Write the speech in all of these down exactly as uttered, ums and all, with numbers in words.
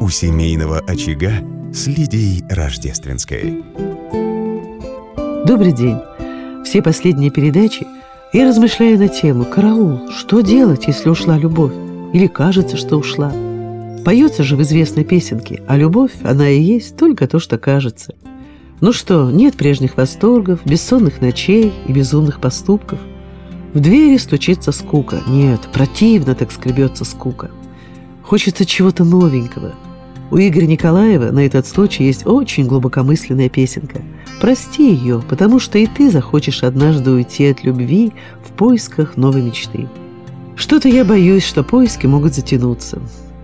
у семейного очага с Лидией Рождественской. Добрый день. Все последние передачи я размышляю на тему «Караул, что делать, если ушла любовь? Или кажется, что ушла?» Поется же в известной песенке, а любовь, она и есть только то, что кажется. Ну что, нет прежних восторгов, бессонных ночей и безумных поступков. В двери стучится скука. Нет, противно так скребется скука. Хочется чего-то новенького. У Игоря Николаева на этот случай есть очень глубокомысленная песенка. Прости ее, потому что и ты захочешь однажды уйти от любви в поисках новой мечты. Что-то я боюсь, что поиски могут затянуться.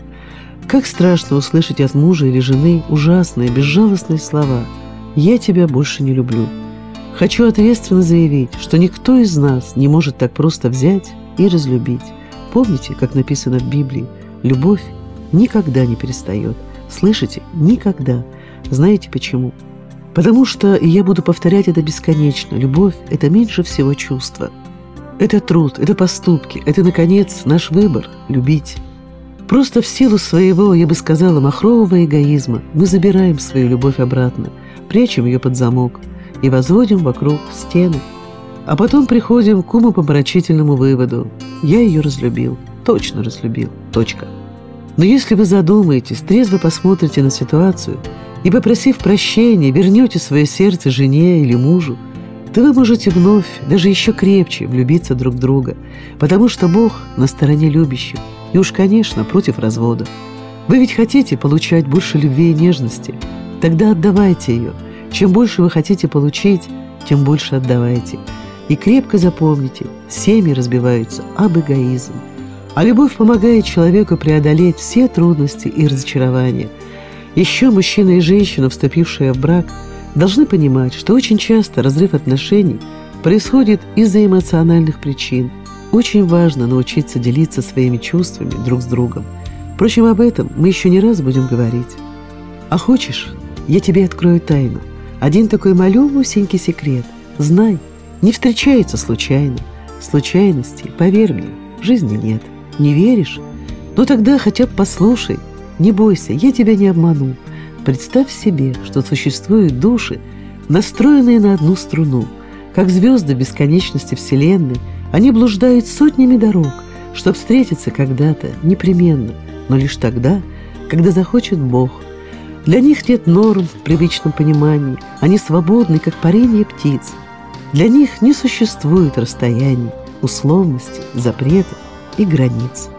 Как страшно услышать от мужа или жены ужасные, безжалостные слова «Я тебя больше не люблю». Хочу ответственно заявить, что никто из нас не может так просто взять и разлюбить. Помните, как написано в Библии, любовь никогда не перестает. Слышите? Никогда. Знаете почему? Потому что, и я буду повторять это бесконечно, любовь – это меньше всего чувства. Это труд, это поступки, это, наконец, наш выбор – любить. Просто в силу своего, я бы сказала, махрового эгоизма мы забираем свою любовь обратно, прячем ее под замок и возводим вокруг стены. А потом приходим к умопомрачительному выводу – я ее разлюбил, точно разлюбил, точка. Но если вы задумаетесь, трезво посмотрите на ситуацию и, попросив прощения, вернете свое сердце жене или мужу, то вы можете вновь, даже еще крепче влюбиться друг в друга, потому что Бог на стороне любящих и уж, конечно, против разводов. Вы ведь хотите получать больше любви и нежности? Тогда отдавайте ее. Чем больше вы хотите получить, тем больше отдавайте. И крепко запомните, семьи разбиваются об эгоизм. А любовь помогает человеку преодолеть все трудности и разочарования. Еще мужчина и женщина, вступившие в брак, должны понимать, что очень часто разрыв отношений происходит из-за эмоциональных причин. Очень важно научиться делиться своими чувствами друг с другом. Впрочем, об этом мы еще не раз будем говорить. А хочешь, я тебе открою тайну. Один такой малюсенький секрет. Знай, не встречается случайно. Случайностей, поверь мне, в жизни нет. Не веришь? Ну тогда хотя бы послушай. Не бойся, я тебя не обману. Представь себе, что существуют души, настроенные на одну струну. Как звезды бесконечности Вселенной, они блуждают сотнями дорог, чтобы встретиться когда-то непременно, но лишь тогда, когда захочет Бог. Для них нет норм в привычном понимании, они свободны, как парение птиц. Для них не существует расстояний, условностей, запретов и границ.